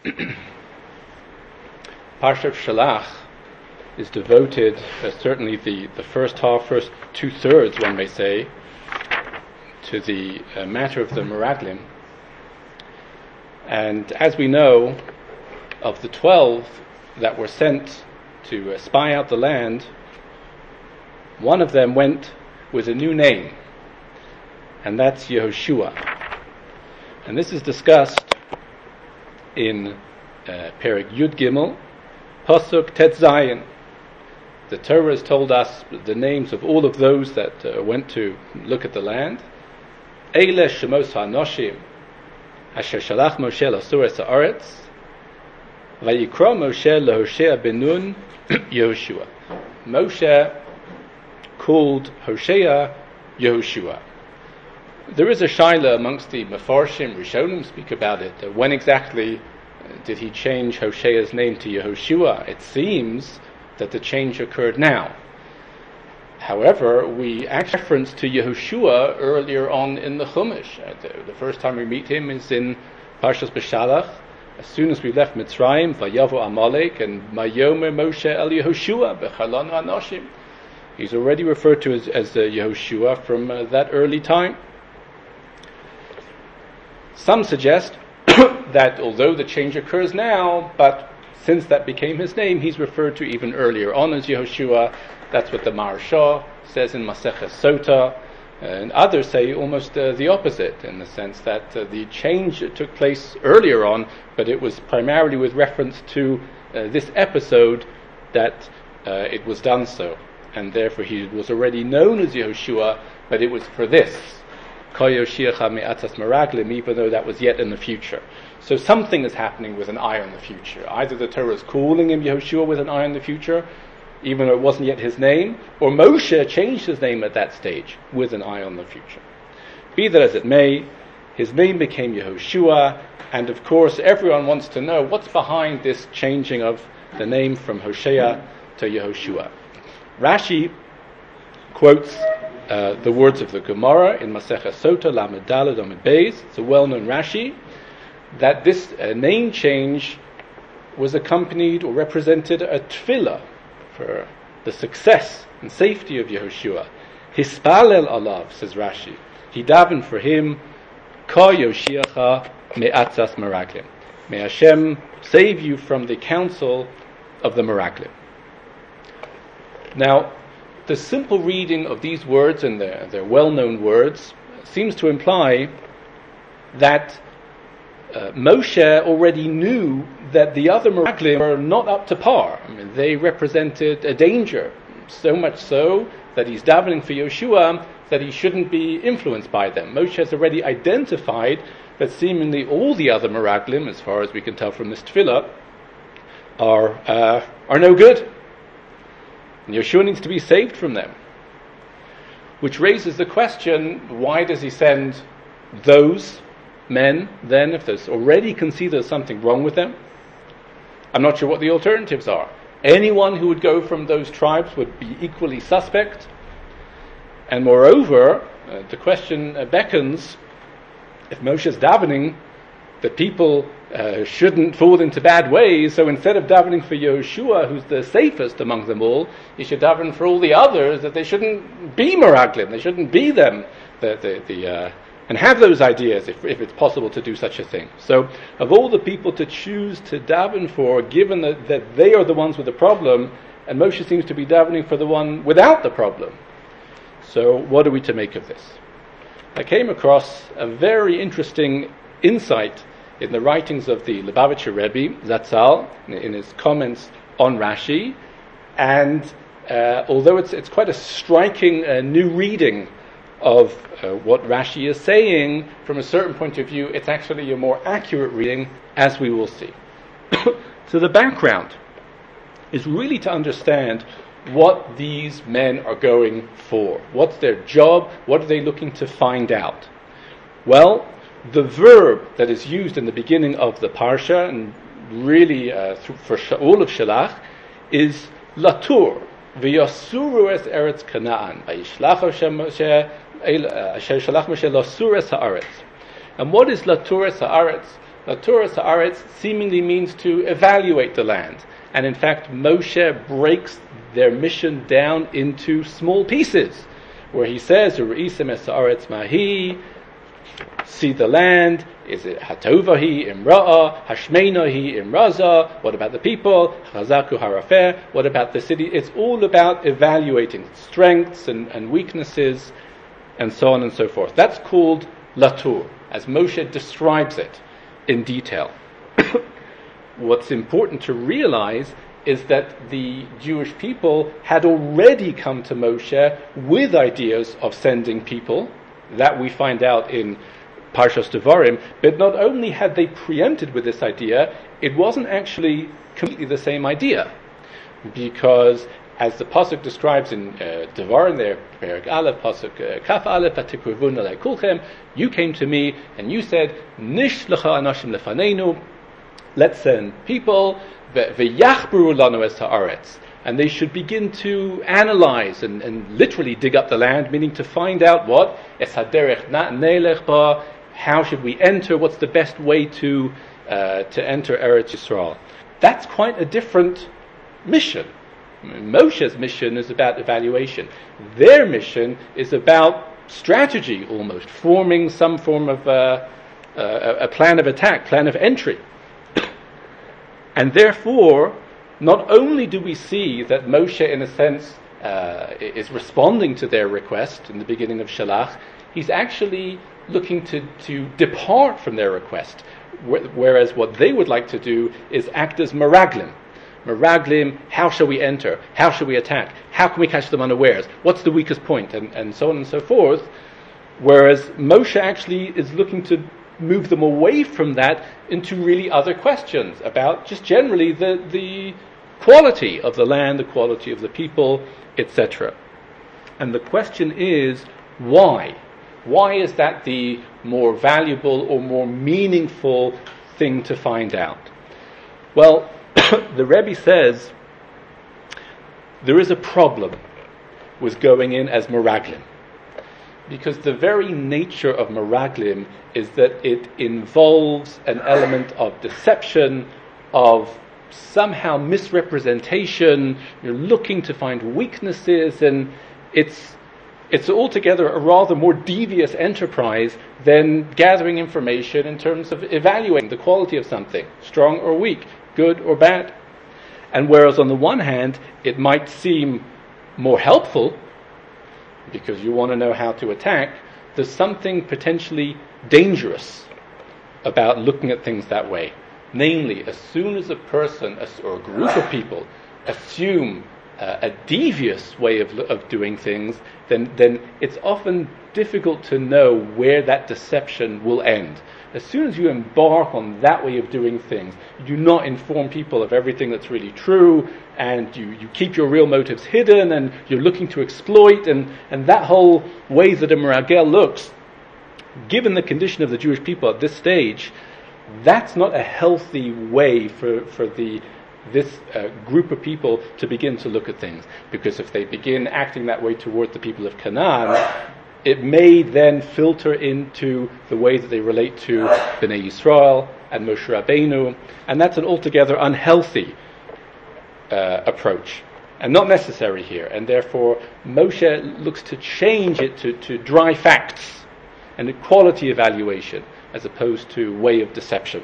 Parshat Shalach is devoted, certainly the first half, first 2/3, one may say, to the matter of the Meraglim. And as we know, of the 12 that were sent to spy out the land, one of them went with a new name, and that's Yehoshua. And this is discussed in Perek Yud Gimel, Pasuk Tet Zayin. The Torah has told us the names of all of those that went to look at the land. Eile Shemos HaNoshim Asher Shalach Moshe L'Asur Es Haaretz Vayikra Moshe LeHoshea Ben Nun Yehoshua. Moshe called Hoshea Yehoshua. There is a shaila amongst the Mefarshim, Rishonim speak about it. When exactly did he change Hoshea's name to Yehoshua? It seems that the change occurred now. However, we act reference to Yehoshua earlier on in the Chumash. The first time we meet him is in Parshas Beshalach. As soon as we left Mitzrayim, Vayavo Amalek, and Mayomer Moshe El Yehoshua Bechalanu Anoshim. He's already referred to as Yehoshua from that early time. Some suggest that although the change occurs now, but since that became his name, he's referred to even earlier on as Yehoshua. That's what the Maharsha says in Maseches Sota, and others say almost the opposite, in the sense that the change took place earlier on, but it was primarily with reference to this episode that it was done so, and therefore he was already known as Yehoshua, but it was for this, even though that was yet in the future. So something is happening with an eye on the future. Either the Torah is calling him Yehoshua with an eye on the future, even though it wasn't yet his name, or Moshe changed his name at that stage with an eye on the future. Be that as it may, his name became Yehoshua, and of course everyone wants to know what's behind this changing of the name from Hosea to Yehoshua. Rashi quotes the words of the Gemara in Maseches Sota, Lamed Daled Amud Beis. It's a well-known Rashi, that this name change was accompanied or represented a tefillah for the success and safety of Yehoshua. Hispalel alav, says Rashi. He davened for him, Ka Yoshiacha me'atzas meraglim. May Hashem save you from the counsel of the meraglim. Now, the simple reading of these words, and their well-known words, seems to imply that Moshe already knew that the other meraglim were not up to par. I mean, they represented a danger, so much so that he's davening for Yehoshua that he shouldn't be influenced by them. Moshe has already identified that seemingly all the other meraglim, as far as we can tell from this tefillah, are no good. And Yehoshua needs to be saved from them. Which raises the question, why does he send those men then, if there's already conceived there's something wrong with them? I'm not sure what the alternatives are. Anyone who would go from those tribes would be equally suspect. And moreover, the question beckons, if Moshe's davening that people shouldn't fall into bad ways, so instead of davening for Yehoshua, who's the safest among them all, he should daven for all the others that they shouldn't be meraglim, they shouldn't be them, and have those ideas if it's possible to do such a thing. So, of all the people to choose to daven for, given that they are the ones with the problem, and Moshe seems to be davening for the one without the problem. So, what are we to make of this? I came across a very interesting insight in the writings of the Lubavitcher Rebbe, Zatzal, in his comments on Rashi, and although it's quite a striking new reading of what Rashi is saying, from a certain point of view, it's actually a more accurate reading, as we will see. So the background is really to understand what these men are going for. What's their job? What are they looking to find out? Well, the verb that is used in the beginning of the Parsha, and really for all of Shalach, is latur. V'yasuru es eretz Kanaan. V'yishlach Hashem Moshe lasur es haaretz. And what is latur es haaretz? Latur Sa'aretz seemingly means to evaluate the land. And in fact, Moshe breaks their mission down into small pieces, where he says, U're'isem es ha'aretz mahi, see the land, is it hatovahi imra'a, hashmeinahi imraza, what about the people, chazaku harafer, what about the city? It's all about evaluating strengths and weaknesses, and so on and so forth. That's called Latur, as Moshe describes it in detail. What's important to realize is that the Jewish people had already come to Moshe with ideas of sending people. That we find out in Parshas Devarim. But not only had they preempted with this idea, it wasn't actually completely the same idea. Because as the Pasuk describes in Devarim there, Perek Aleph, Pasuk Kaf Aleph, Atikurvun alei kulchem, you came to me and you said, Nishlacha anashim lefaneinu, let's send people, v'yachburu lanu es ha'aretz, and they should begin to analyze and literally dig up the land, meaning to find out what es haderech nelech ba, how should we enter, what's the best way to enter Eretz Yisrael. That's quite a different mission. Moshe's mission is about evaluation. Their mission is about strategy, almost forming some form of a plan of attack, plan of entry. And therefore, not only do we see that Moshe, in a sense, is responding to their request in the beginning of Shalach, he's actually looking to depart from their request, whereas what they would like to do is act as meraglim. Meraglim, how shall we enter? How shall we attack? How can we catch them unawares? What's the weakest point? And so on and so forth. Whereas Moshe actually is looking to move them away from that into really other questions about just generally the quality of the land, the quality of the people, etc. And the question is, why? Why is that the more valuable or more meaningful thing to find out? Well, the Rebbe says there is a problem with going in as meraglim, because the very nature of meraglim is that it involves an element of deception, of somehow misrepresentation. You're looking to find weaknesses, and it's altogether a rather more devious enterprise than gathering information in terms of evaluating the quality of something, strong or weak, good or bad. And whereas on the one hand it might seem more helpful because you want to know how to attack, there's something potentially dangerous about looking at things that way. Namely, as soon as a person or a group of people assume a devious way of doing things, then it's often difficult to know where that deception will end. As soon as you embark on that way of doing things, you do not inform people of everything that's really true, and you keep your real motives hidden, and you're looking to exploit, and that whole way that a meragel looks, given the condition of the Jewish people at this stage, that's not a healthy way for this group of people to begin to look at things. Because if they begin acting that way toward the people of Canaan, it may then filter into the way that they relate to Bnei Yisrael and Moshe Rabbeinu, and that's an altogether unhealthy approach, and not necessary here. And therefore, Moshe looks to change it to dry facts and equality evaluation, as opposed to way of deception.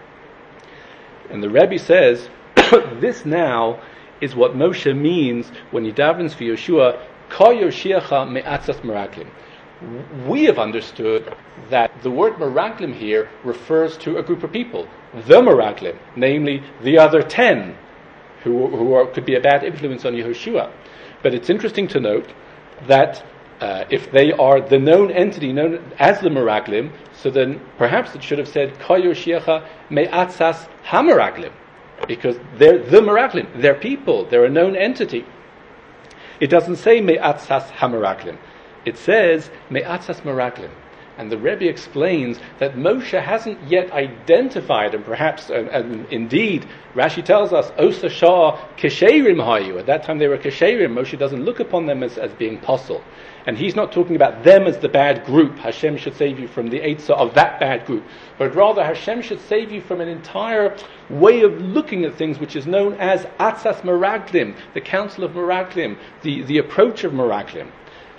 And the Rebbe says, this now is what Moshe means when he davens for Yeshua, Ka Yoshiacha me'atzas meraglim. We have understood that the word meraglim here refers to a group of people, the meraglim, namely the other 10, who could be a bad influence on Yehoshua. But it's interesting to note that if they are the known entity known as the meraglim, so then perhaps it should have said Ka Yoshiacha me'atzas hameraglim, because they're the meraglim, they're people, they're a known entity. It doesn't say me'atzas hameraglim. It says me'atzas meraglim. And the Rebbe explains that Moshe hasn't yet identified, and perhaps, and indeed, Rashi tells us, Osa Shah Kesherim Hayu. At that time they were Kesherim. Moshe doesn't look upon them as being possible. And he's not talking about them as the bad group. Hashem should save you from the Eitzah of that bad group. But rather, Hashem should save you from an entire way of looking at things which is known as Atzas Meraglim, the Council of Meraglim, the approach of Meraglim.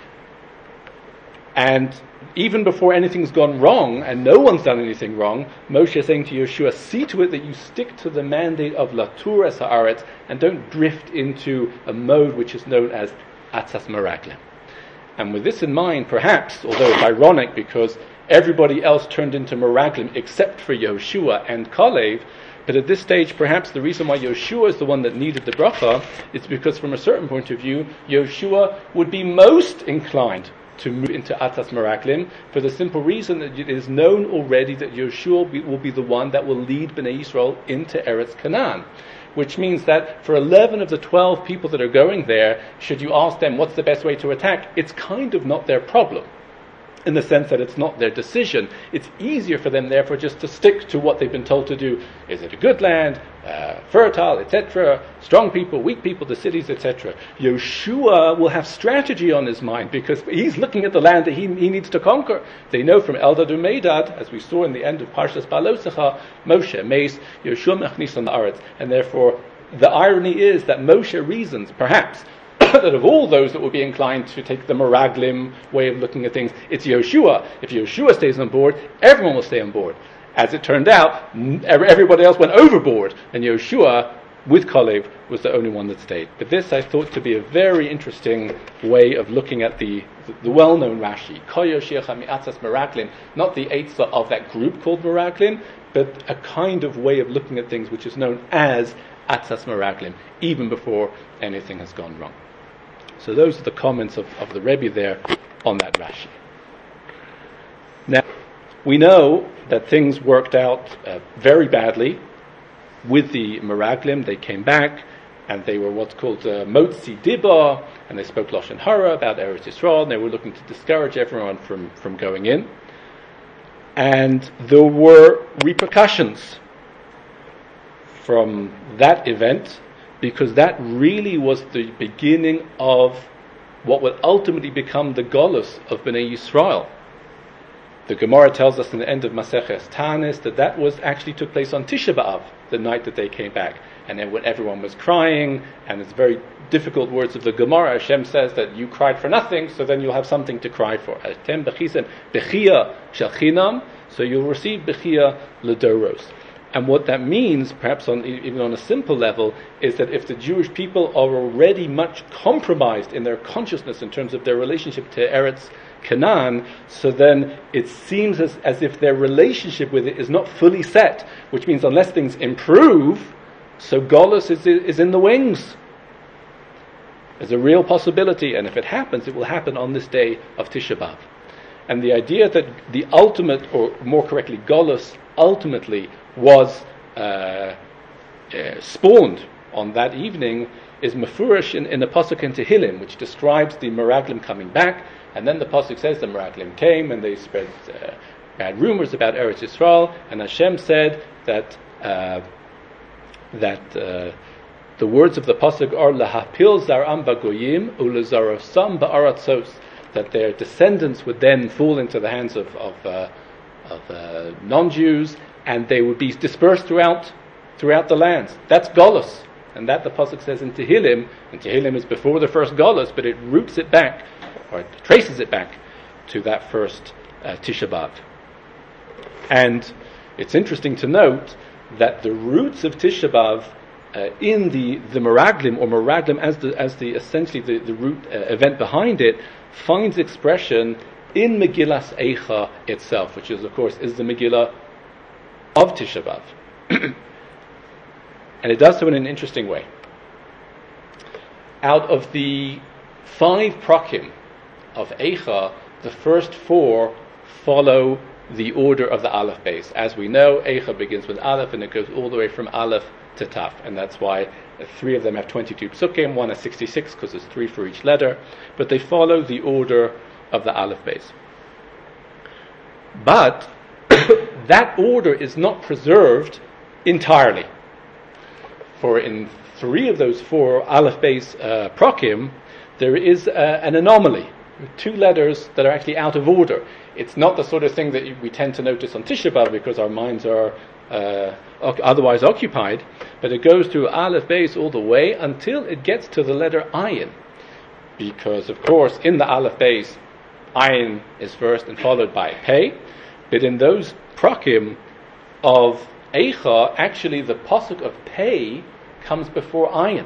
And even before anything's gone wrong, and no one's done anything wrong, Moshe is saying to Yeshua, see to it that you stick to the mandate of Latur es haaretz, and don't drift into a mode which is known as Atzas Meraglim. And with this in mind, perhaps, although it's ironic because everybody else turned into Meraglim except for Yoshua and Kalev, but at this stage, perhaps the reason why Yoshua is the one that needed the bracha is because from a certain point of view, Yoshua would be most inclined to move into Atzas Meraglim, for the simple reason that it is known already that Yoshua will be the one that will lead Bnei Yisrael into Eretz Canaan. Which means that for 11 of the 12 people that are going there, should you ask them what's the best way to attack, it's kind of not their problem, in the sense that it's not their decision. It's easier for them, therefore, just to stick to what they've been told to do. Is it a good land, fertile, etc., strong people, weak people, the cities, etc. Yoshua will have strategy on his mind, because he's looking at the land that he needs to conquer. They know from Eldad Umeidad, as we saw in the end of Parshas Balosecha, Moshe, Meis, Yoshua Mechnis on the Aretz, and therefore the irony is that Moshe reasons, perhaps, that of all those that will be inclined to take the Meraglim way of looking at things, it's Yoshua. If Yoshua stays on board, everyone will stay on board. As it turned out, everybody else went overboard, and Yoshua, with Kalev, was the only one that stayed. But this I thought to be a very interesting way of looking at the well-known Rashi, Koyoshiach mi'atzas Meraglim, not the Eitzah of that group called Meraglim, but a kind of way of looking at things which is known as Atzas Meraglim, even before anything has gone wrong. So those are the comments of the Rebbe there on that Rashi. Now, we know that things worked out very badly with the Meraglim. They came back, and they were what's called Motzi Dibah, and they spoke Lashon Hara about Eretz Yisrael, and they were looking to discourage everyone from going in. And there were repercussions from that event, because that really was the beginning of what would ultimately become the Golus of Bnei Yisrael. The Gemara tells us in the end of Maseches Tanis that was actually took place on Tisha B'Av, the night that they came back. And then when everyone was crying, and it's very difficult words of the Gemara, Hashem says that you cried for nothing, so then you'll have something to cry for. Atem bechisen bechia shel chinam, so you'll receive bechia ledoros. And what that means, perhaps even on a simple level, is that if the Jewish people are already much compromised in their consciousness in terms of their relationship to Eretz Canaan, so then it seems as if their relationship with it is not fully set, which means unless things improve, so Golus is in the wings. There's a real possibility, and if it happens, it will happen on this day of Tisha B'Av. And the idea that the ultimate, or more correctly, Golus ultimately was spawned on that evening is mefurish in the pasuk in Tehillim, which describes the Meraglim coming back, and then the pasuk says the Meraglim came and they spread bad rumors about Eretz Yisrael, and Hashem said that the words of the pasuk are lahapil zaram bagoyim ulezarosam ba'aratzos, that their descendants would then fall into the hands of non-Jews, and they would be dispersed throughout the lands. That's Golus, and that the pasuk says in Tehillim, and Tehillim is before the first Golus, but it roots it back, or it traces it back to that first Tisha B'Av. And it's interesting to note that the roots of Tisha B'Av in the Meraglim, or Meraglim as the essentially the root event behind it, finds expression in Megillas Eicha itself, which is, of course, is the Megillah of Tisha B'Av. And it does so in an interesting way. Out of the 5 prakim of Eicha, the first 4 follow the order of the Aleph base. As we know, Eicha begins with Aleph, and it goes all the way from Aleph to Taf, and that's why 3 of them have 22 psukim, 1 has 66, because there's 3 for each letter, but they follow the order of the Aleph base. But that order is not preserved entirely. For in 3 of those 4 Aleph Beis Prokim, there is an anomaly. 2 letters that are actually out of order. It's not the sort of thing that we tend to notice on Tisha B'Av because our minds are otherwise occupied, but it goes through Aleph Beis all the way until it gets to the letter Ayin. Because, of course, in the Aleph Beis, Ayin is first and followed by Pei, but in those Prokim of Eicha, actually the pasuk of Pei comes before Ayin.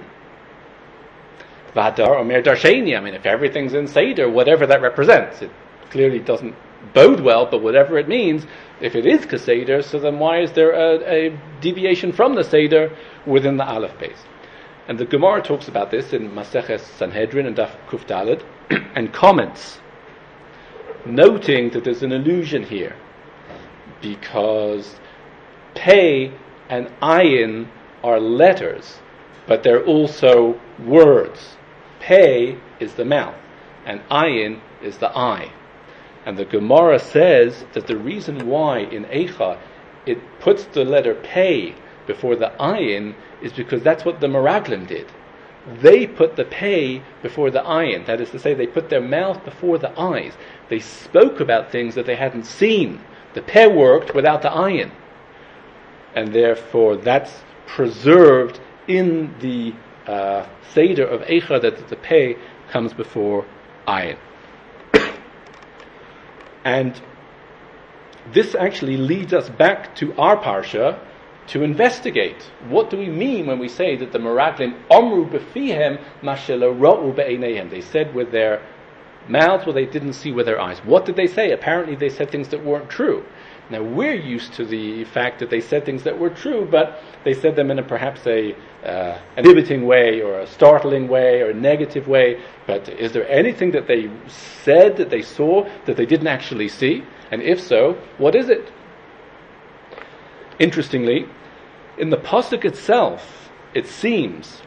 Vadar Omer Darsheni, I mean, if everything's in Seder, whatever that represents, it clearly doesn't bode well, but whatever it means, if it is Keseder, so then why is there a deviation from the Seder within the Aleph Beis? And the Gemara talks about this in Maseches Sanhedrin and Daf Kuf Daled, and comments, noting that there's an illusion here, because Pei and Ayin are letters, but they're also words. Pei is the mouth, and Ayin is the eye. And the Gemara says that the reason why in Eicha it puts the letter Pei before the Ayin is because that's what the Meraglim did. They put the Pei before the Ayin. That is to say, they put their mouth before the eyes. They spoke about things that they hadn't seen. The Pei worked without the Ayin. And therefore that's preserved in the Seder of Eicha, that the Pei comes before Ayin. And this actually leads us back to our Parsha to investigate. What do we mean when we say that the Meraglim Omru Befihem Mashela Ra'u Be'eineihem? They said with their mouths what they didn't see with their eyes. What did they say? Apparently they said things that weren't true. Now we're used to the fact that they said things that were true, but they said them in perhaps an inhibiting way, or a startling way, or a negative way. But is there anything that they said, that they saw, that they didn't actually see? And if so, what is it? Interestingly, in the pasuk itself, it seems,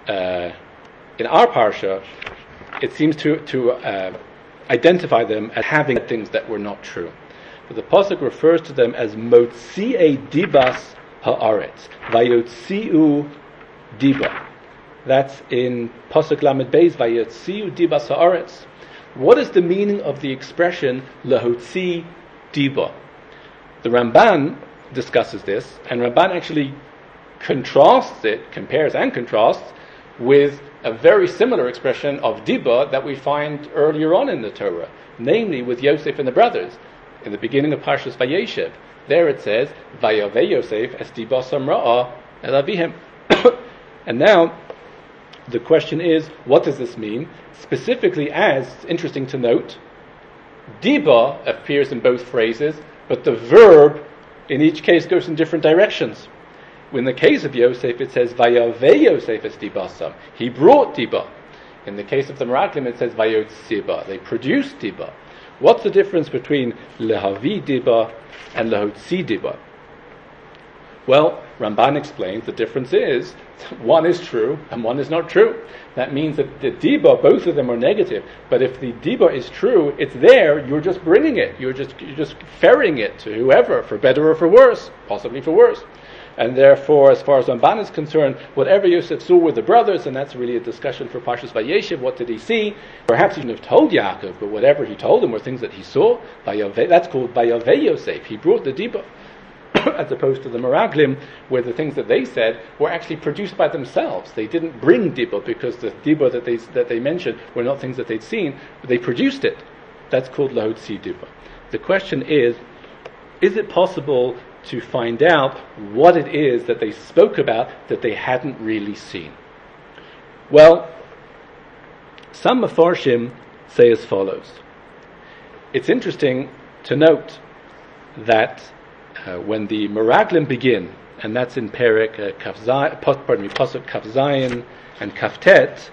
in our parsha, it seems to identify them as having things that were not true. But the pasuk refers to them as Motzi'ei Dibas Haaretz, Vayotzi'u Diba. That's in pasuk Lamed Beis, Vayotzi'u Dibas Haaretz. What is the meaning of the expression Lahotzi Diba? The Ramban discusses this, and Ramban actually compares and contrasts with a very similar expression of Diba that we find earlier on in the Torah, namely with Yosef and the brothers. In the beginning of Parshas Vayeshev, there it says, Vayaveh Yosef es Diba Samra'a el Avihem. And now, the question is, what does this mean? Specifically, as, interesting to note, Diba appears in both phrases, but the verb in each case goes in different directions. In the case of Yosef, it says, Vayaveh Yosef es Diba Sam. He brought Diba. In the case of the Meraglim, it says, Vayotziba. They produced Diba. What's the difference between Lehavi Diba and Lehotzi Diba? Well, Ramban explains the difference is one is true and one is not true. That means that the Diba, both of them are negative. But if the Diba is true, it's there, you're just bringing it. You're just ferrying it to whoever, for better or for worse, possibly for worse. And therefore, as far as Ramban is concerned, whatever Yosef saw with the brothers, and that's really a discussion for Parshas Vayeshev, what did he see? Perhaps he shouldn't have told Yaakov, but whatever he told him were things that he saw. That's called Vayaveh Yosef. He brought the Diba. As opposed to the Meraglim, where the things that they said were actually produced by themselves. They didn't bring Diba, because the Diba that they mentioned were not things that they'd seen, but they produced it. That's called Lahotzi Diba. The question is it possible to find out what it is that they spoke about that they hadn't really seen? Well, some Mefarshim say as follows. It's interesting to note that when the Meraglim begin, and that's in Perek Pasuk Kaf Zayin and Kaftet,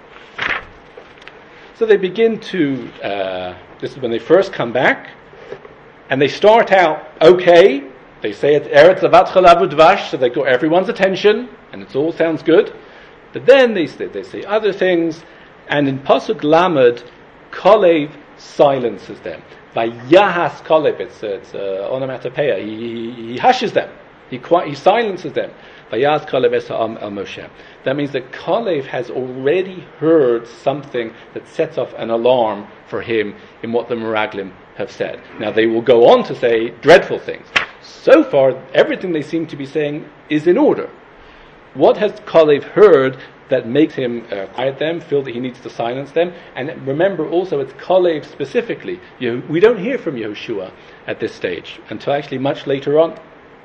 so they begin to, this is when they first come back, and they start out okay. They say it's Eretz Avat Chalav Udvash, so they got everyone's attention, and it all sounds good. But then they say other things, and in Pasuk Lamed, Kolev silences them. Vayahas Kalev, it's onomatopoeia. He hushes them. He silences them. Vayahas Kalev es ha'am el Moshe. That means that Kalev has already heard something that sets off an alarm for him in what the Meraglim have said. Now they will go on to say dreadful things. So far, everything they seem to be saying is in order. What has Kalev heard that makes him quiet them, feel that he needs to silence them? And remember also, it's Kalev specifically. We don't hear from Yehoshua at this stage until actually much later on.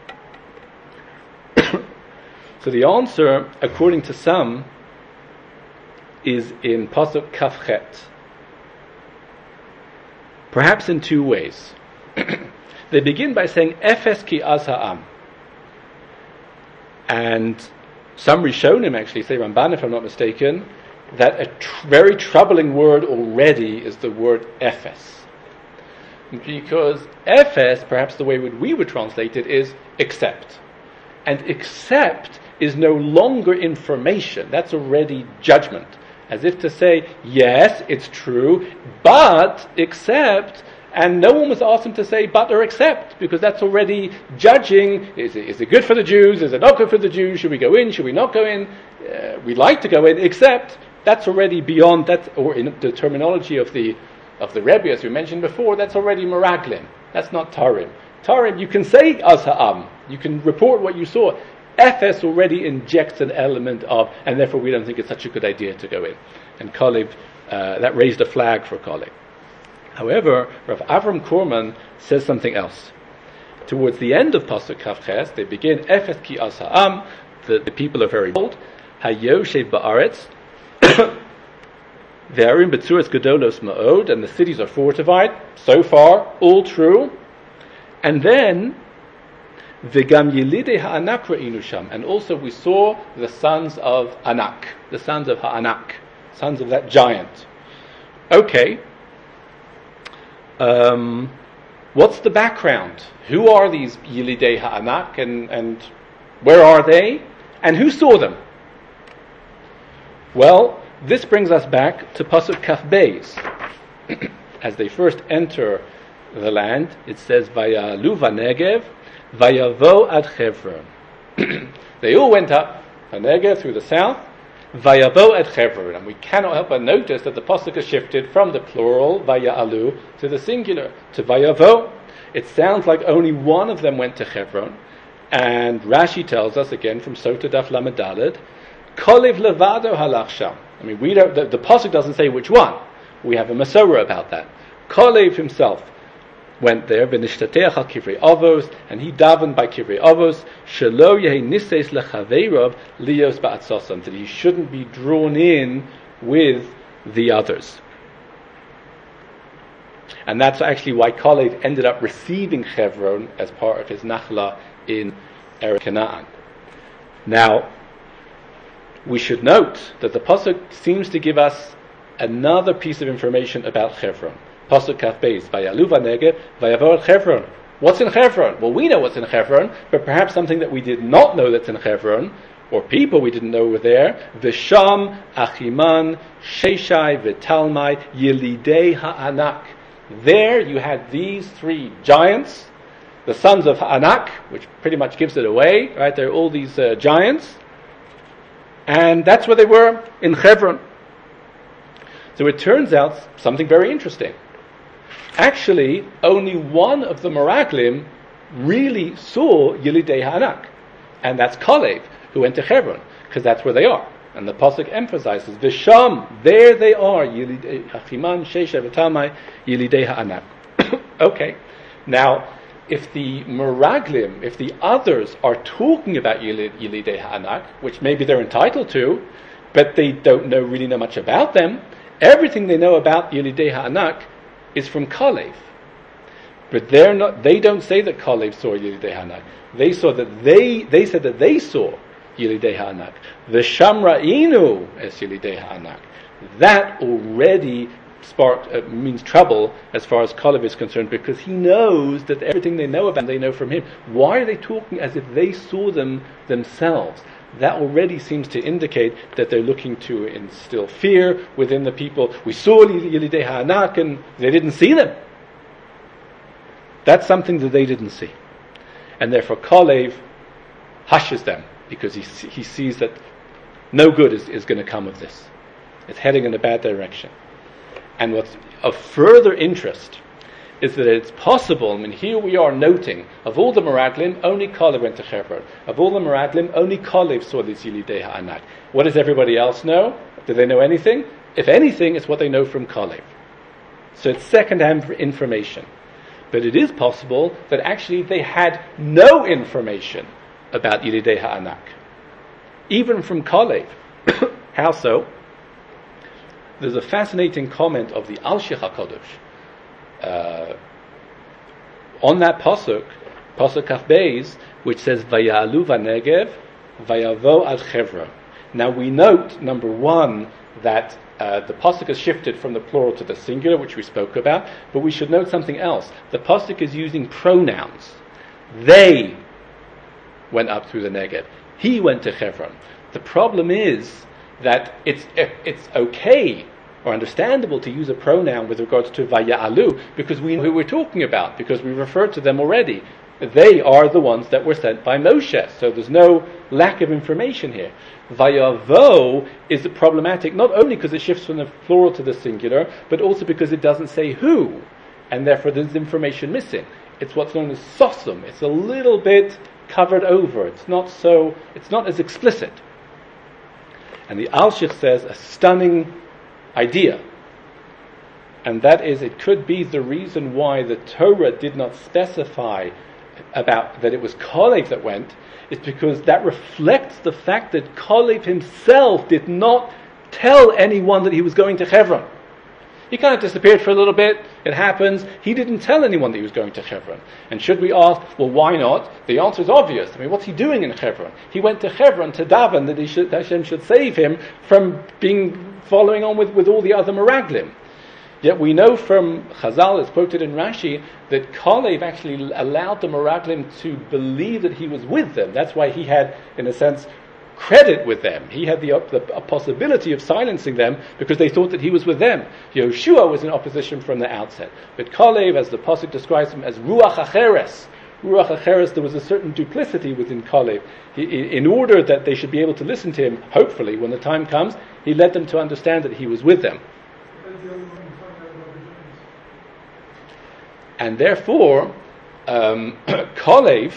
So the answer, according to some, is in Pasuk Kafchet. Perhaps in two ways. They begin by saying, Efes ki az ha'am. And some Rishonim actually say, Ramban if I'm not mistaken, that a very troubling word already is the word Efes. Because Efes, perhaps the way we would translate it, is except. And except is no longer information. That's already judgment. As if to say, yes, it's true, but except, and no one was asked him to say but or except, because that's already judging. Is it good for the Jews? Is it not good for the Jews? Should we go in? Should we not go in? We'd like to go in, except that's already beyond that, or in the terminology of the Rebbe, as we mentioned before, that's already Meraglim. That's not Tarim. Tarim, you can say Az Ha'am, you can report what you saw. Efes already injects an element of, and therefore we don't think it's such a good idea to go in. And Kalev, that raised a flag for Kalev. However, Rav Avram Korman says something else. Towards the end of Pasuk Kafches, they begin, Efes ki az ha'am, the people are very bold, Hayoshev ba'aretz, they're in Betzuras Gedolos Ma'od, and the cities are fortified. So far, all true. And then, V'gam Yelidei ha'anak ra'inu sham, and also we saw the sons of Anak, the sons of Ha'anak, sons of that giant. Okay. What's the background? Who are these Yelidei ha'anak, and where are they? And who saw them? Well, this brings us back to Pasuk Kaf Beis. As they first enter the land, it says, Vayalu v'negev, Vayavo ad Chevron. They all went up Negev through the south, Vayavo ad Chevron, and we cannot help but notice that the pasuk has shifted from the plural Vayalu to the singular to Vayavo. It sounds like only one of them went to Chevron, and Rashi tells us again from Sota Daf Lamed Daled, Kalev levado halach sham. I mean, we don't. The pasuk doesn't say which one. We have a Masorah about that. Kalev himself went there, v'nishtateach al kivrei avos, and he davened by kivrei avos, shelo yehi nises lechaveirov lios ba'atzosam, that he shouldn't be drawn in with the others. And that's actually why Kalev ended up receiving Chevron as part of his nachla in Eretz Canaan. Now, we should note that the pasuk seems to give us another piece of information about Chevron. Pasuk Kaf Beis, Vayalu v'negev, Vayavo Chevron. What's in Chevron? Well, we know what's in Chevron, but perhaps something that we did not know that's in Chevron, or people we didn't know were there. V'sham, Achiman, Sheshai, V'talmai, Yelidei ha'anak. There you had these three giants, the sons of Ha'anak, which pretty much gives it away, right? There are all these giants, and that's where they were, in Chevron. So it turns out something very interesting. Actually, only one of the Meraglim really saw Yelidei ha'anak, and that's Kalev, who went to Hebron, because that's where they are. And the pasuk emphasizes, V'sham, there they are, Yelidei Achiman, Shesha, V'tamai, Yelidei ha'anak. Okay, now, if the Meraglim, if the others are talking about Yelidei ha'anak, which maybe they're entitled to, but they don't really know much about them, everything they know about Yelidei ha'anak is from Kalev. But they don't say that Kalev saw Yelidei ha'anak. They said that they saw Yelidei ha'anak. V'sham ra'inu es Yelidei ha'anak. That already means trouble as far as Kalev is concerned, because he knows that everything they know about, they know from him. Why are they talking as if they saw them themselves? That already seems to indicate that they're looking to instill fear within the people. We saw Yelidei ha'anak and they didn't see them. That's something that they didn't see. And therefore Kalev hushes them, because he sees that no good is going to come of this. It's heading in a bad direction. And what's of further interest is that it's possible, here we are noting, of all the Meraglim, only Kalev went to Hebron. Of all the Meraglim, only Kalev saw this Yilidei Ha'anak. What does everybody else know? Do they know anything? If anything, it's what they know from Kalev. So it's second-hand information. But it is possible that actually they had no information about Yilidei Ha'anak, even from Kalev. How so? There's a fascinating comment of the Alshich HaKadosh on that pasuk Kaf Beis, which says Vaya'alu v'Negev Vayavo ad Chevron. Now we note, number one, that the pasuk has shifted from the plural to the singular, which we spoke about, but we should note something else. The pasuk is using pronouns. They went up through the Negev. He went to Hebron. The problem is that it's okay or understandable to use a pronoun with regards to Vaya'alu, because we know who we're talking about, because we referred to them already. They are the ones that were sent by Moshe, so there's no lack of information here. Vayavo is problematic, not only because it shifts from the plural to the singular, but also because it doesn't say who, and therefore there's information missing. It's what's known as sosum. It's a little bit covered over. It's not as explicit. And the Alshich says a stunning idea, and that is, it could be the reason why the Torah did not specify about that it was Kalev that went, is because that reflects the fact that Kalev himself did not tell anyone that he was going to Hebron. He kind of disappeared for a little bit. It happens. He didn't tell anyone that he was going to Hebron. And should we ask, well, why not? The answer is obvious. What's he doing in Hebron? He went to Hebron to daven that Hashem should save him from following on with all the other Meraglim. Yet we know from Chazal, it's quoted in Rashi, that Kalev actually allowed the Meraglim to believe that he was with them. That's why he had, in a sense, credit with them. He had the possibility of silencing them because they thought that he was with them. Yoshua was in opposition from the outset. But Kalev, as the Pasuk describes him as Ruach Acheres, there was a certain duplicity within Kalev. In order that they should be able to listen to him, hopefully, when the time comes, he led them to understand that he was with them. And therefore, Kalev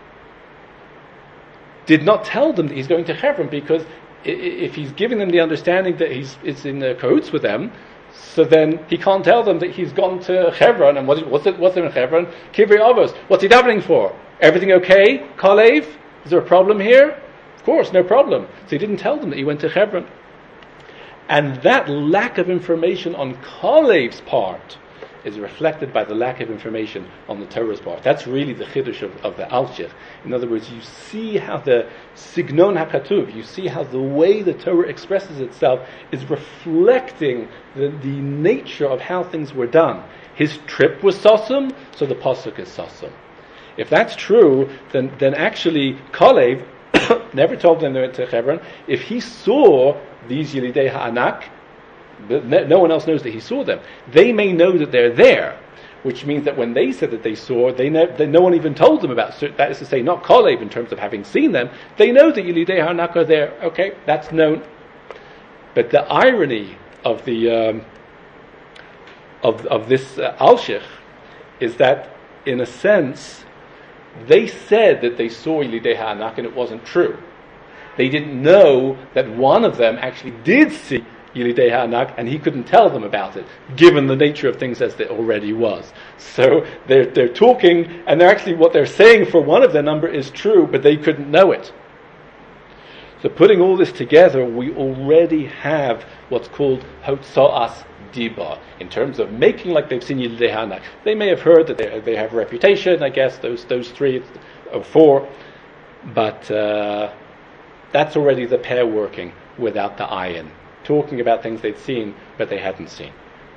did not tell them that he's going to Hebron, because if he's giving them the understanding that it's in cahoots with them, so then he can't tell them that he's gone to Hebron. And what's in Hebron? Kivrei Avos. What's he davening for? Everything okay, Kalev? Is there a problem here? Of course, no problem. So he didn't tell them that he went to Hebron. And that lack of information on Kalev's part is reflected by the lack of information on the Torah's part. That's really the chiddush of the Alshich. In other words, you see how the signon hakatuv, you see how the way the Torah expresses itself is reflecting the nature of how things were done. His trip was sosum, so the pasuk is sosum. If that's true, then actually Kalev never told them they went to Hebron. If he saw these Yilidei Ha'anak, no one else knows that he saw them. They may know that they're there, which means that when they said that they saw, no one even told them about. That is to say, not Kalev in terms of having seen them. They know that Yilidei Ha'anak are there. Okay, that's known. But the irony of the of this Alshich is that, in a sense, they said that they saw Yilidei Ha'anak and it wasn't true. They didn't know that one of them actually did see Yilidei Ha'anak, and he couldn't tell them about it, given the nature of things as it already was. So they're talking, and they're actually, what they're saying for one of their number is true, but they couldn't know it. So putting all this together, we already have what's called Hotza'as Diba, in terms of making like they've seen Yilidei Ha'anak. They may have heard that they have a reputation, I guess, those 3 or 4, but that's already the pair working without the ayin, talking about things they'd seen but they hadn't seen.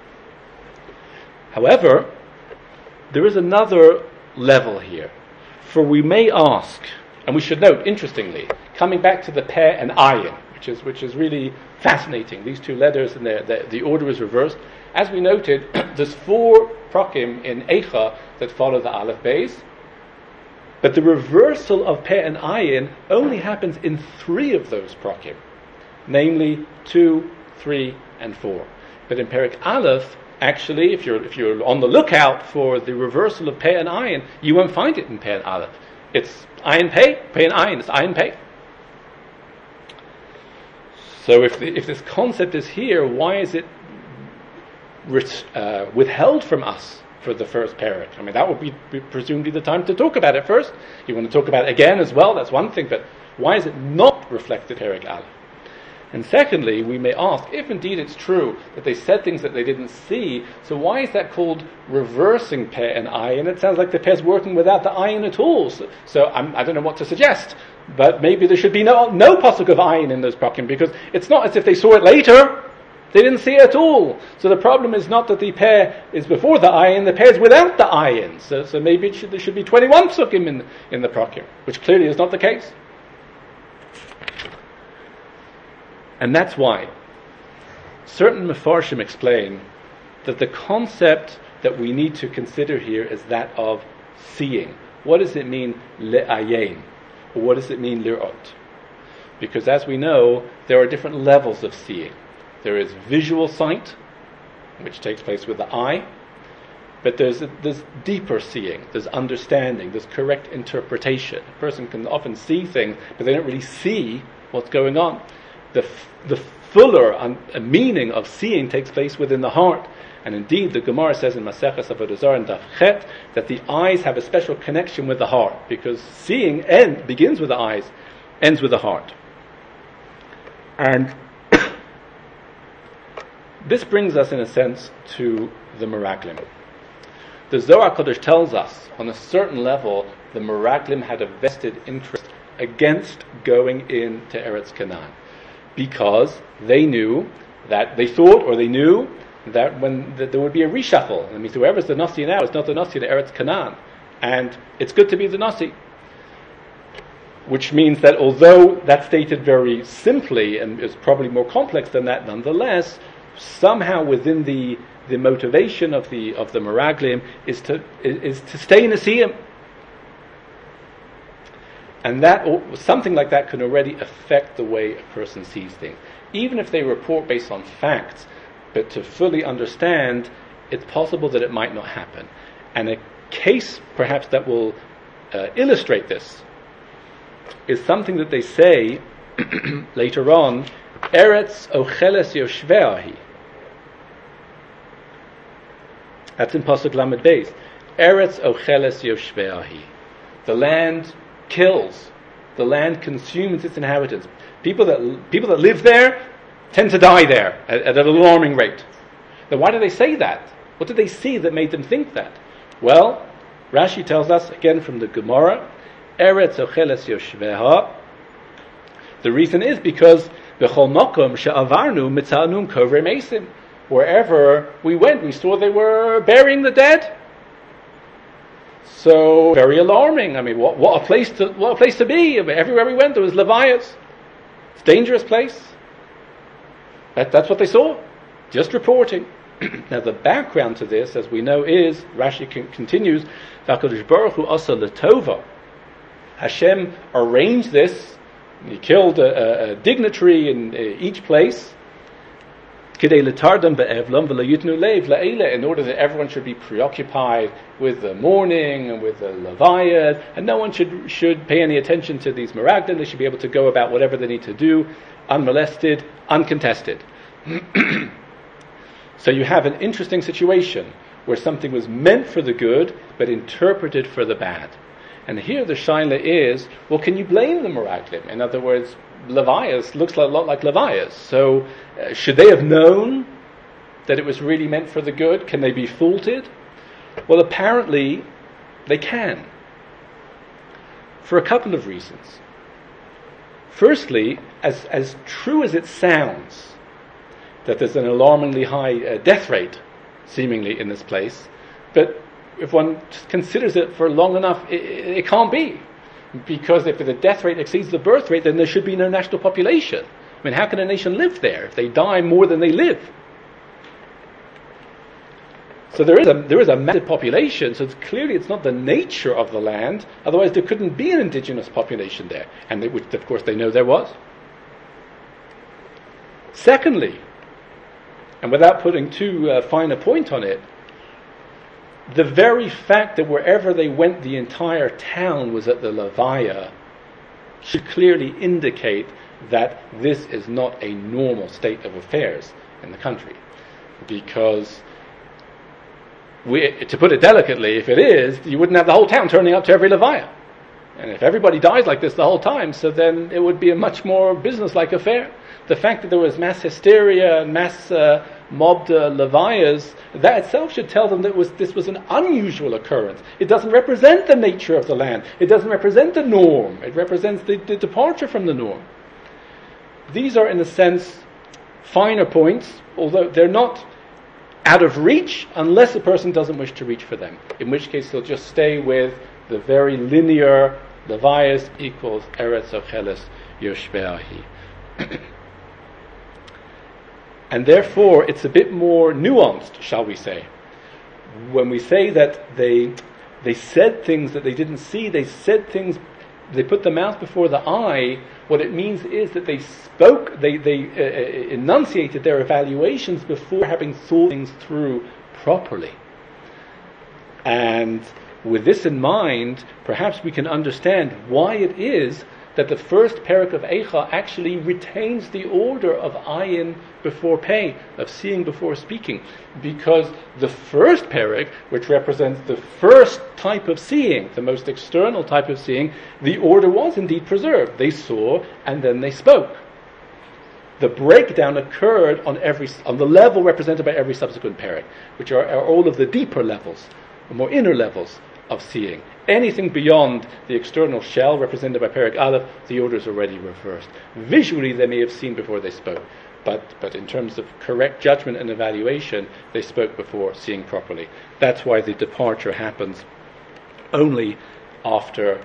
However, there is another level here. For we may ask, and we should note, interestingly, coming back to the pair and ayin, which is really fascinating, these 2 letters and the order is reversed. As we noted, there's 4 prakim in Eicha that follow the Aleph Beis. But the reversal of Peh and Ayin only happens in 3 of those Prakim, namely 2, 3, and 4. But in Perek Aleph, actually, if you're on the lookout for the reversal of Peh and Ayin, you won't find it in Peh and Aleph. It's Ayin Peh, Peh and Ayin. It's Ayin Peh. So if this concept is here, why is it withheld from us for the first parak? I mean, that would be presumably the time to talk about it first. You want to talk about it again as well, that's one thing, but why is it not reflected Perek Aleph? And secondly, we may ask, if indeed it's true that they said things that they didn't see, so why is that called reversing Peh and Ayin? It sounds like the Peh's working without the Ayin at all. So I don't know what to suggest, but maybe there should be no pasuk of Ayin in those prakim, because it's not as if they saw it later. They didn't see it at all. So the problem is not that the Peh is before the Ayin, the Peh is without the Ayin. So maybe there should be 21 psukim in the prakim, which clearly is not the case. And that's why certain Mefarshim explain that the concept that we need to consider here is that of seeing. What does it mean, le'ayin? Or what does it mean, lir'ot? Because as we know, there are different levels of seeing. There is visual sight, which takes place with the eye, but there's deeper seeing, there's understanding, there's correct interpretation. A person can often see things, but they don't really see what's going on. The fuller meaning of seeing takes place within the heart. And indeed, the Gemara says in Maseches Avodah Zarah and Daf Chet that the eyes have a special connection with the heart, because seeing begins with the eyes, ends with the heart. And this brings us, in a sense, to the Meraglim. The Zohar Kodesh tells us, on a certain level, the Meraglim had a vested interest against going into Eretz Canaan, because they knew that, they knew that there would be a reshuffle. That means whoever's the Nasi now is not the Nasi to Eretz Canaan. And it's good to be the Nasi. Which means that although that's stated very simply and is probably more complex than that, nonetheless, somehow within the motivation of the Meraglim is to stay Nasiim. And that something like that can already affect the way a person sees things. Even if they report based on facts, but to fully understand, it's possible that it might not happen. And a case perhaps that will illustrate this is something that they say later on, Eretz Ocheles Yoshveahi. That's in Pasuk Lamed Beis. Eretz Ocheles Yoshveahi. The land kills. The land consumes its inhabitants. People that live there tend to die there at an alarming rate. Then why do they say that? What did they see that made them think that? Well, Rashi tells us, again from the Gemara, Eretz Ocheles Yoshveha. The reason is because B'chol Makom she'avarnu mitzalnu kovrei mesim. Wherever we went, we saw they were burying the dead. So very alarming. I mean, what a place to be. I mean, everywhere we went, there was levias. It's a dangerous place. That's what they saw. Just reporting. Now the background to this, as we know, is Rashi continues. V'Hakadosh Baruch Hu asa l'tova. Hashem arranged this. He killed a dignitary in each place. In order that everyone should be preoccupied with the mourning and with the levayas, and no one should pay any attention to these meraglim. They should be able to go about whatever they need to do, unmolested, uncontested. So you have an interesting situation where something was meant for the good, but interpreted for the bad. And here the shaila is, well, can you blame the meraglim? In other words, Levias looks a lot like Levias. So should they have known that it was really meant for the good? Can they be faulted? Well, apparently they can, for a couple of reasons. Firstly, as true as it sounds that there's an alarmingly high death rate, seemingly, in this place, but if one considers it for long enough, it can't be. Because if the death rate exceeds the birth rate, then there should be no national population. I mean, how can a nation live there if they die more than they live? So there is a massive population, so it's not the nature of the land, otherwise there couldn't be an indigenous population there, and which of course they know there was. Secondly, and without putting too fine a point on it, the very fact that wherever they went the entire town was at the Levaya should clearly indicate that this is not a normal state of affairs in the country. Because, to put it delicately, if it is, you wouldn't have the whole town turning up to every Levaya. And if everybody dies like this the whole time, so then it would be a much more business-like affair. The fact that there was mass hysteria and mass mobbed levayas, that itself should tell them that this was an unusual occurrence. It doesn't represent the nature of the land. It doesn't represent the norm. It represents the departure from the norm. These are, in a sense, finer points, although they're not out of reach unless a person doesn't wish to reach for them, in which case they'll just stay with the very linear levayas equals eretz ocheles yoshbeahi. And therefore, it's a bit more nuanced, shall we say. When we say that they said things that they didn't see, they said things, they put the mouth before the eye, what it means is that they spoke, they enunciated their evaluations before having thought things through properly. And with this in mind, perhaps we can understand why it is that the first parak of Eicha actually retains the order of ayin before pei, of seeing before speaking, because the first parak, which represents the first type of seeing, the most external type of seeing, the order was indeed preserved. They saw and then they spoke. The breakdown occurred on the level represented by every subsequent parak, which are all of the deeper levels, the more inner levels of seeing. Anything beyond the external shell represented by Perek Aleph, the order is already reversed. Visually they may have seen before they spoke, but in terms of correct judgment and evaluation, they spoke before seeing properly. That's why the departure happens only after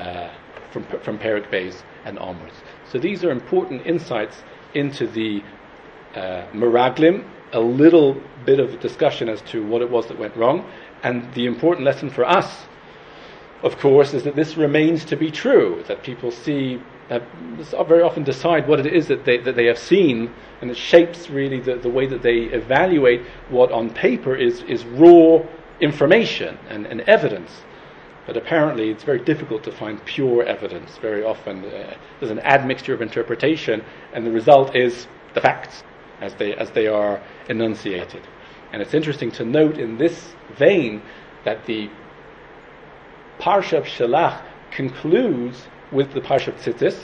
from Perek Beis and onwards. So these are important insights into the Meraglim, a little bit of discussion as to what it was that went wrong. And the important lesson for us, of course, is that this remains to be true, that people see, very often decide what it is that they have seen, and it shapes really the way that they evaluate what on paper is raw information and evidence. But apparently it's very difficult to find pure evidence. Very often there's an admixture of interpretation, and the result is the facts as they are enunciated. And it's interesting to note in this vein that the Parsha of Shelach concludes with the Parsha of Tzitzis,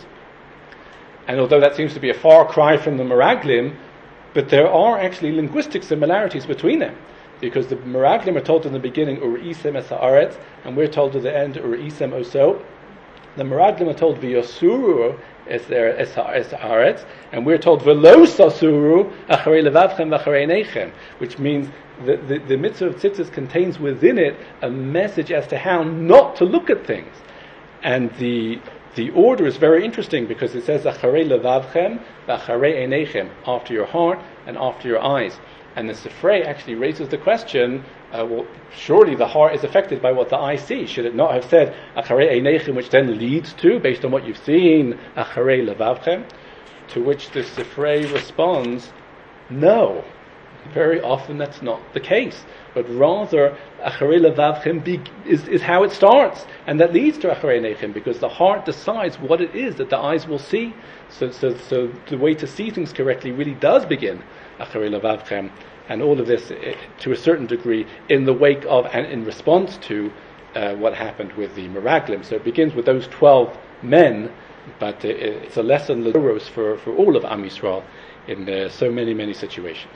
and although that seems to be a far cry from the Meraglim, but there are actually linguistic similarities between them, because the Meraglim are told in the beginning Ureisem es haaretz, and we're told at the end Ureisem oso. The Meraglim are told V'yosuru es haaretz, and we're told V'lo sasuru acharei levavchem v'acharei einechem, which means the mitzvah of tzitzis contains within it a message as to how not to look at things. And the order is very interesting because it says acharei levavchem v'acharei einechem, after your heart and after your eyes. And the Sifrei actually raises the question, well, surely the heart is affected by what the eye sees. Should it not have said acharei einechem, which then leads to, based on what you've seen, acharei levavchem? To which the Sifrei responds, no. Very often that's not the case, but rather acharei levavchem is how it starts, and that leads to acharei einechem, because the heart decides what it is that the eyes will see. So the way to see things correctly really does begin acharei levavchem, and all of this, to a certain degree, in the wake of and in response to what happened with the Meraglim. So it begins with those 12 men, but it's a lesson for all of Am Yisrael in so many situations.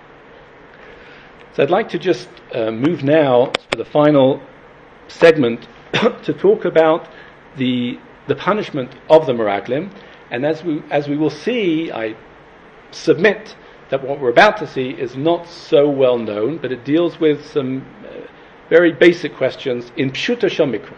So I'd like to just move now for the final segment to talk about the punishment of the Meraglim, and as we will see, I submit that what we're about to see is not so well known, but it deals with some very basic questions in Pshuta Shel Mikra.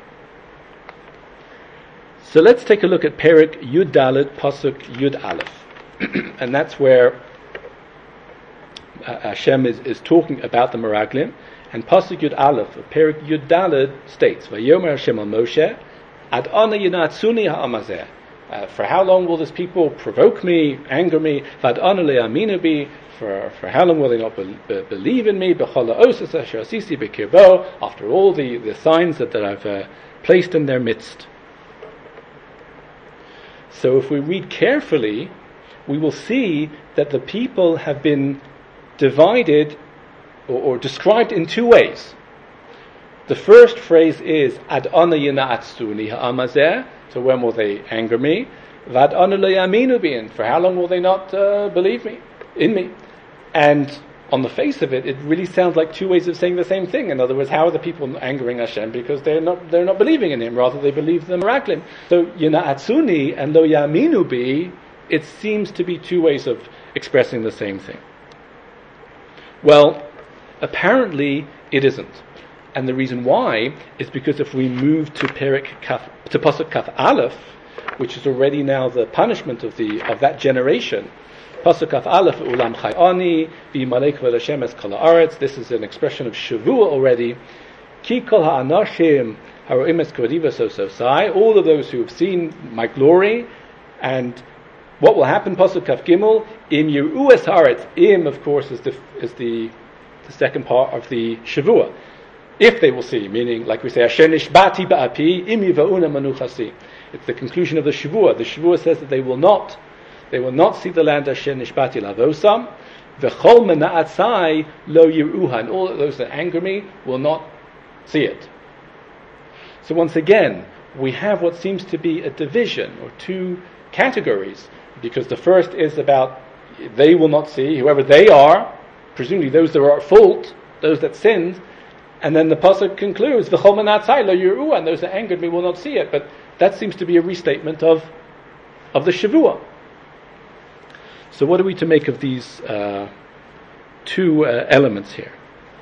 So let's take a look at Perek Yud Dalet Pasuk Yud Aleph, and that's where Hashem is talking about the Meraglim, and Pasuk Yud Aleph of Perek Yud Daled states, Vayomer Hashem al Moshe, Ad ana yinatzuni ha'amazeh. For how long will this people provoke me, anger me? Vad ana le'aminu bi. For how long will they not believe in me? After all the signs that I've placed in their midst. So if we read carefully, we will see that the people have been divided or described in two ways. The first phrase is Ad ana yina'atzuni ha'amazeh. So when will they anger me? Vad ana le'aminu bi. For how long will they not believe in me? And on the face of it, it really sounds like two ways of saying the same thing. In other words, how are the people angering Hashem? Because they're not believing in Him. Rather, they believe the Meraglim. So Yina'atzuni and Lo Yaminu Bi, it seems to be two ways of expressing the same thing. Well, apparently it isn't. And the reason why is because if we move to Pasuk Kaf Aleph, which is already now the punishment of that generation, Pasuk Kaf Aleph, Ulam Chayani, V'yimalei Kvod Hashem es kol haaretz. This is an expression of Shavua already. Ki kol ha'anashim haro'im es kvodi v'sososai. All of those who have seen my glory. And what will happen? Pasuk Kaf Gimel, Im yiru es haaretz. Im, of course, is the second part of the Shavua. If they will see, meaning, like we say, Asher nishbati ba'api, im yiva'una manuchasi. It's the conclusion of the Shavua. The Shavua says that they will not see the land Asher nishbati lavosam, v'chol mena'atzai lo yiruha, and all those that anger me will not see it. So once again, we have what seems to be a division, or two categories, because the first is about they will not see, whoever they are, presumably those that are at fault, those that sinned, and then the pasuk concludes, v'chol mena'atzai lo yiruha, and those that angered me will not see it. But that seems to be a restatement of the Shavua. So what are we to make of these two elements here?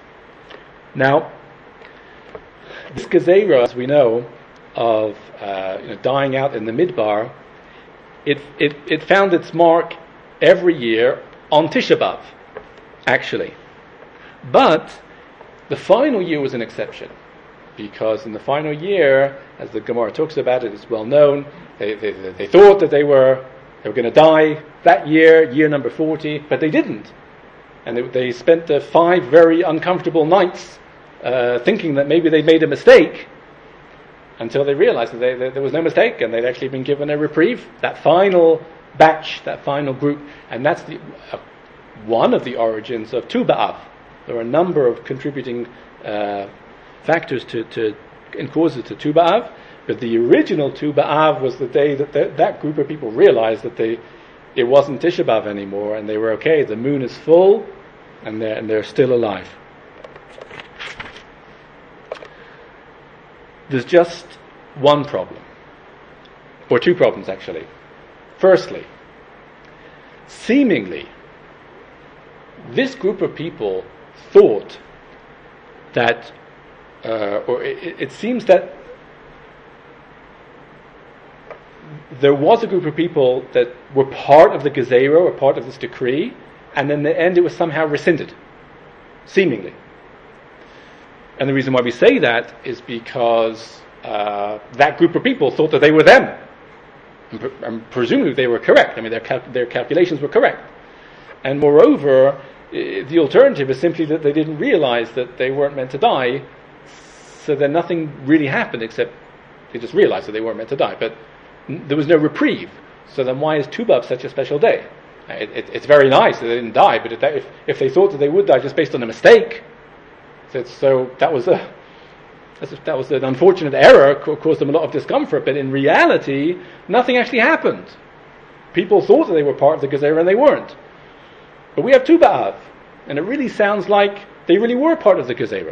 Now, this Gezerah, as we know, of dying out in the Midbar, it found its mark every year on Tisha B'Av, actually. But the final year was an exception, because in the final year, as the Gemara talks about it, it's well known, they thought that they were going to die that year number 40, but they didn't. And they spent 5 very uncomfortable nights thinking that maybe they made a mistake, until they realized that there was no mistake, and they'd actually been given a reprieve. That final batch, that final group, and that's one of the origins of Tu B'Av. There are a number of contributing factors and causes to Tu B'Av, but the original Tu B'Av was the day that group of people realized that it wasn't Tisha B'Av anymore, and they were okay. The moon is full, and they're still alive. There's just one problem, or two problems actually. Firstly, seemingly, this group of people thought that, or it seems that there was a group of people that were part of the Gezerah, or part of this decree, and in the end it was somehow rescinded, seemingly. And the reason why we say that is because that group of people thought that they were them, and presumably they were correct. I mean, their calculations were correct. And moreover, the alternative is simply that they didn't realize that they weren't meant to die, so then nothing really happened except they just realized that they weren't meant to die. But there was no reprieve. So then why is Tu B'Av such a special day? It's very nice that they didn't die, but if they thought that they would die just based on a mistake, so that was an unfortunate error, caused them a lot of discomfort, but in reality, nothing actually happened. People thought that they were part of the Gezerah and they weren't. But we have Tu B'Av, and it really sounds like they really were part of the Gezerah.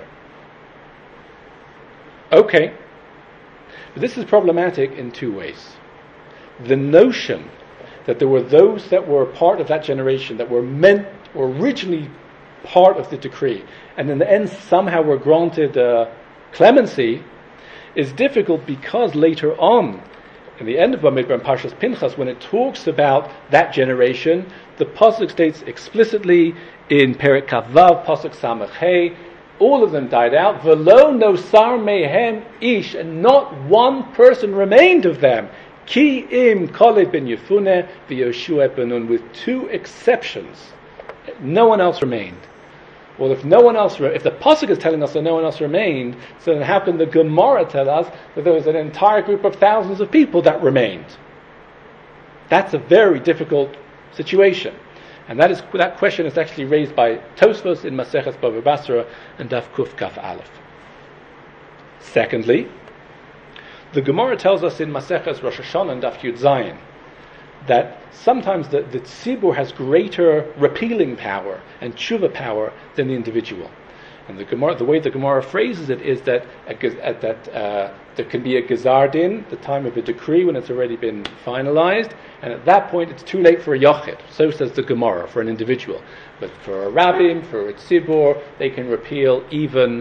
Okay. But this is problematic in two ways. The notion that there were those that were part of that generation that were meant or originally part of the decree, and in the end somehow were granted clemency, is difficult because later on in the end of Bamidbar and Parshas Pinchas, when it talks about that generation, the pasuk states explicitly in Perek Kaf Vav, pasuk Samach Hey, all of them died out. V'lo nosar mehem ish, and not one person remained of them. Ki im Kaleb ben Yefuneh v'Yoshua ben Nun, with two exceptions. No one else remained. Well, if the pasuk is telling us that no one else remained, so then how can the Gemara tell us that there was an entire group of thousands of people that remained? That's a very difficult situation. And that question is actually raised by Tosfos in Maseches Bava Basra and Daf Kuf Kaf Aleph. Secondly, the Gemara tells us in Maseches Rosh Hashanah and Daf Yud Zayin that sometimes the tzibur has greater repealing power and tshuva power than the individual. And the way the Gemara phrases it is that there can be a gezar din, the time of a decree when it's already been finalized, and at that point it's too late for a yachid. So says the Gemara, for an individual. But for a rabbim, for a tzibur, they can repeal even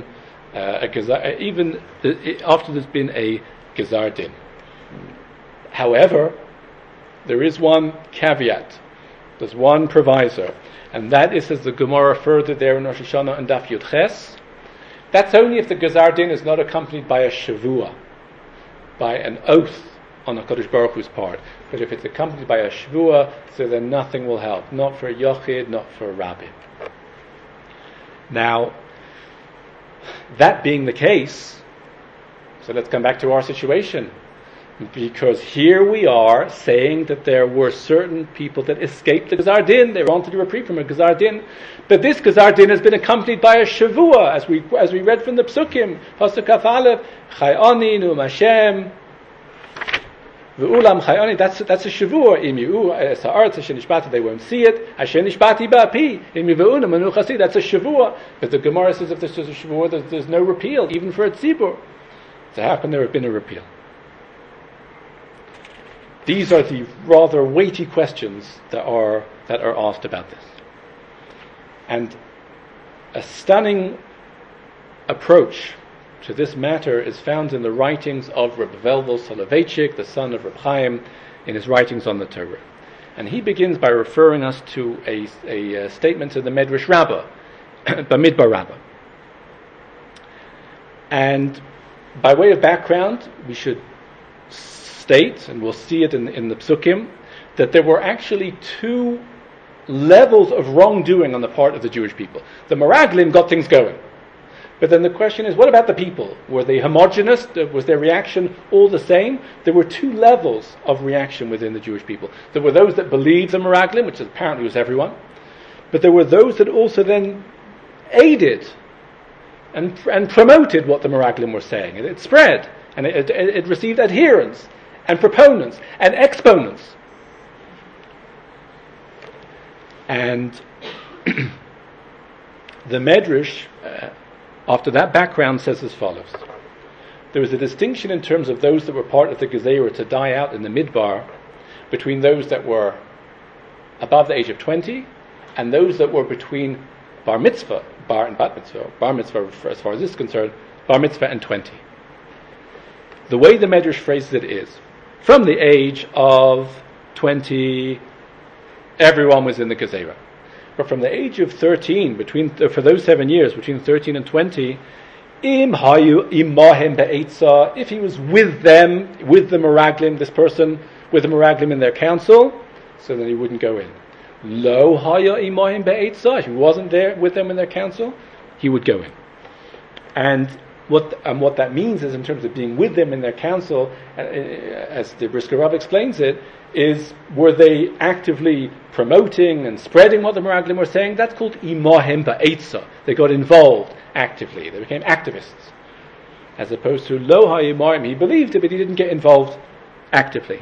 after there's been a gezar din. However, there is one caveat. There's one proviso. And that is, as the Gemara further there in Rosh Hashanah and Daf Yud Ches, that's only if the Gezar Din is not accompanied by a Shavua, by an oath on HaKadosh Baruch Hu's part. But if it's accompanied by a Shavua, so then nothing will help. Not for a Yochid, not for a Rabbi. Now, that being the case, so let's come back to our situation. Because here we are saying that there were certain people that escaped the Gezar Din. They wanted to reprieve from a Gezar Din. But this Gezar Din has been accompanied by a Shavua, as we read from the Psukim. Pasuk Kaf Aleph, Chayoni, Nu'um Hashem, V'ulam Chayoni, that's a Shavua. Im Yi'u, Sa'aretz, Asher Nishbati, they won't see it. Asher Nishbati Ba'api, Im Yi've'unam, Manu Chasi, that's a Shavua. But the Gemara says if there's a Shavua, there's no repeal, even for a Tzibur. So how can there have been a repeal? These are the rather weighty questions that are asked about this. And a stunning approach to this matter is found in the writings of Reb Velvel Soloveitchik, the son of Reb Chaim, in his writings on the Torah. And he begins by referring us to a statement of the Medrash Rabbah, Bamidbar Rabbah. And by way of background, we should state, and we'll see it in the Psukim, that there were actually two levels of wrongdoing on the part of the Jewish people. The Meraglim got things going. But then the question is, what about the people? Were they homogeneous? Was their reaction all the same? There were two levels of reaction within the Jewish people. There were those that believed the Meraglim, which apparently was everyone. But there were those that also then aided and promoted what the Meraglim were saying. And it spread, and it received adherents and proponents and exponents. And the Medrash, after that background, says as follows. There is a distinction in terms of those that were part of the Gezerah to die out in the Midbar between those that were above the age of 20 and those that were between Bar Mitzvah, Bar and Bat Mitzvah, Bar Mitzvah as far as this is concerned, Bar Mitzvah and 20. The way the Medrash phrases it is, from the age of 20, everyone was in the Gezerah. But from the age of 13, for those 7 years, between 13 and 20, im hayu imahem be'etzah, if he was with them, with the Meraglim, this person, with the Meraglim in their council, so then he wouldn't go in. Lo haya imahem be'etzah, if he wasn't there with them in their council, he would go in. And what that means is, in terms of being with them in their council, as the Brisker Rav explains it, is were they actively promoting and spreading what the Meraglim were saying? That's called imahem ba'etzah. They got involved actively. They became activists. As opposed to lo ha'imahim, he believed it, but he didn't get involved actively.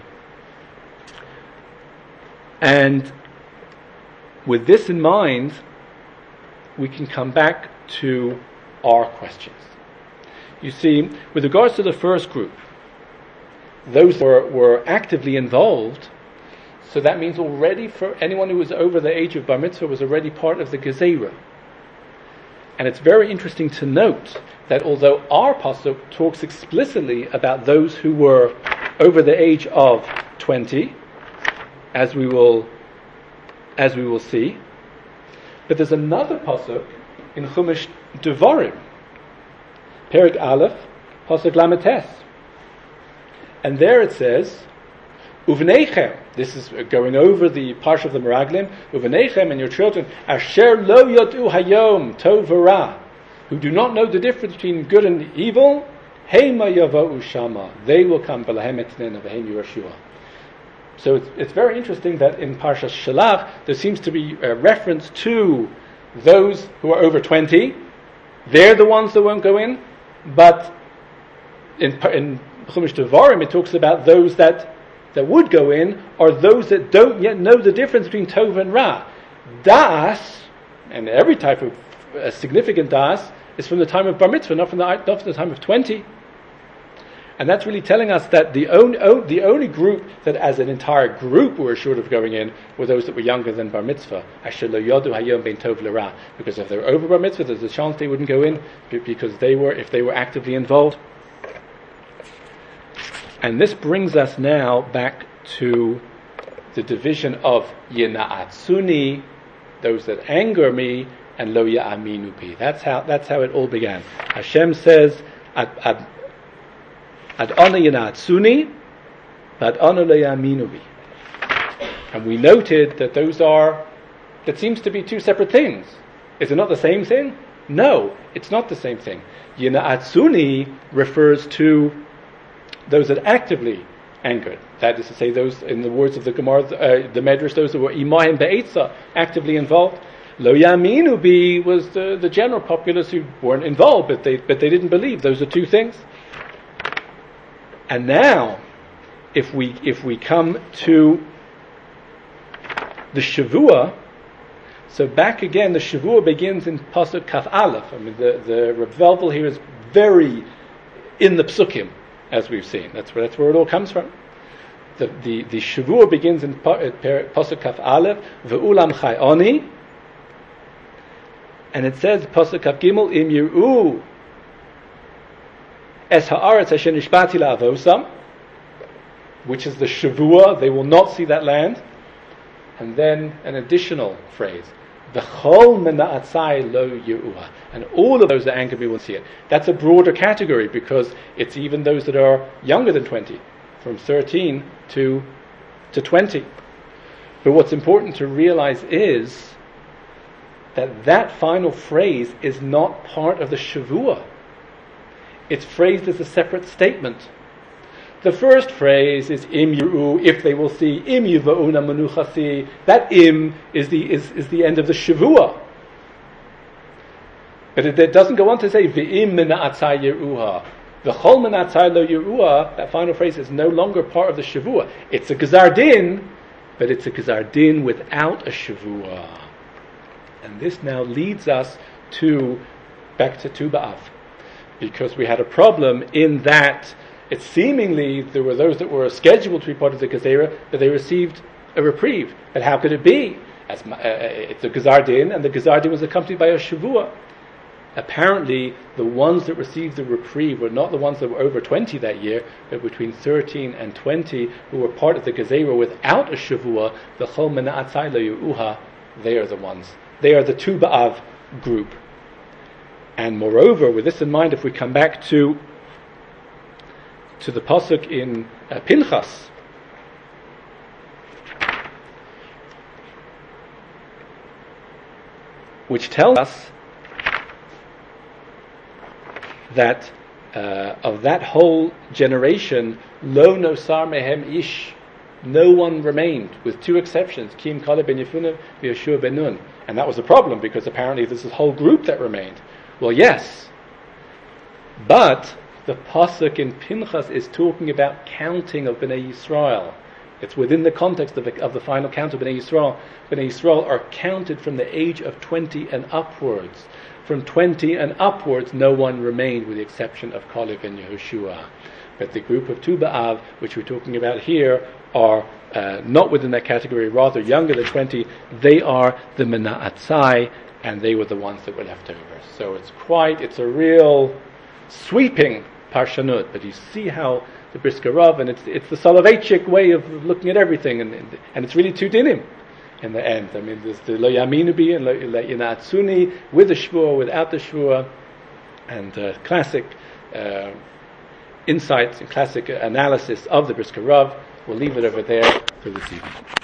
And with this in mind, we can come back to our questions. You see, with regards to the first group, those were actively involved, so that means already for anyone who was over the age of Bar Mitzvah was already part of the Gezerah. And it's very interesting to note that although our pasuk talks explicitly about those who were over the age of 20, as we will see. But there's another pasuk in Chumash Devarim, Perek Aleph, pasuk Lametes, and there it says, Uvneichem, this is going over the parsha of the Meraglim, Uvneichem, and your children, Asher lo yodu hayom tov v'ra, who do not know the difference between good and evil, Heima yava'u shama, they will come, B'lahem etnen v'hem Yeshua. So it's very interesting that in Parsha Shalach there seems to be a reference to those who are over 20. They're the ones that won't go in, but in Chumash Devarim it talks about those that would go in are those that don't yet know the difference between Tov and Ra. Das, and every type of significant Das, is from the time of Bar Mitzvah, not from the time of 20. And that's really telling us that the only group that as an entire group were assured of going in were those that were younger than Bar Mitzvah. Asher lo yodu hayom ben tov l'ra. Because if they were over Bar Mitzvah, there's a chance they wouldn't go in, because if they were actively involved. And this brings us now back to the division of Yena'atsuni, those that anger me, and Lo Ya'aminu Bi. That's how it all began. Hashem says, Ad Ana Yena'atsuni, Ad Ana Lo Ya'aminu Bi. And we noted that that seems to be two separate things. Is it not the same thing? No, it's not the same thing. Yena'atsuni refers to those that actively angered. That is to say, those, in the words of the Gemara, the Medrash, those who were imahim be'etzah, actively involved. Lo yaminu bi was the general populace who weren't involved, but they didn't believe. Those are two things. And now, if we come to the Shavua, so back again, the Shavua begins in Pasuk Kaf Aleph. I mean, the Reb Velvel here is very in the Psukim, as we've seen. That's where it all comes from. The Shavua begins in Pasuk Kaf Aleph, Ve'ulam Chayoni, and it says, Pasuk Kaf Gimel, Im Yir'u Es Ha'aretz Asher Nishbati La'avosam, which is the Shavua, they will not see that land. And then an additional phrase, V'chol mena'atzai lo yiruha, and all of those that anger me will see it. That's a broader category because it's even those that are younger than 20, from 13 to 20. But what's important to realize is that final phrase is not part of the Shavua. It's phrased as a separate statement. The first phrase is im yiru, if they will see, im yiva'una manuchasi. That im is the end of the Shavua. But it doesn't go on to say v'im mena'atzai yiruha. V'chol mena'atzai lo yiruha, that final phrase is no longer part of the Shavua. It's a Gezar Din, but it's a Gezar Din without a Shavua. And this now leads us back to Tu B'Av. Because we had a problem in that it seemingly there were those that were scheduled to be part of the Gezerah, but they received a reprieve. But how could it be? It's a Gezar Din, and the Gezar Din was accompanied by a Shavua. Apparently, the ones that received the reprieve were not the ones that were over 20 that year, but between 13 and 20, who were part of the Gezerah without a Shavua, the Chol Mena'atzai Lo Yu'uha, they are the ones. They are the Tu B'Av group. And moreover, with this in mind, if we come back to the pasuk in Pinchas, which tells us that of that whole generation, lo nosar mehem ish, no one remained, with two exceptions, Kim Kaleb ben Yefuna, Yeshua ben Nun. And that was a problem, because apparently there's this whole group that remained. Well, yes, but the pasuk in Pinchas is talking about counting of Bnei Yisrael. It's within the context of the final count of Bnei Yisrael. Bnei Yisrael are counted from the age of 20 and upwards. From 20 and upwards, no one remained, with the exception of Kaleb and Yehoshua. But the group of Tu B'Av, which we're talking about here, are not within that category, rather younger than 20. They are the Mena'atzai, and they were the ones that were left over. So it's a real sweeping parshanut, but you see how the Brisker Rav, and it's the Soloveitchik way of looking at everything, and it's really two dinim in the end. I mean, there's the Lo Yaminu Bi and Lo Yinatsuni, with the Shvur, without the Shvur, and classic insights and classic analysis of the Brisker Rav. We'll leave it over there for this evening.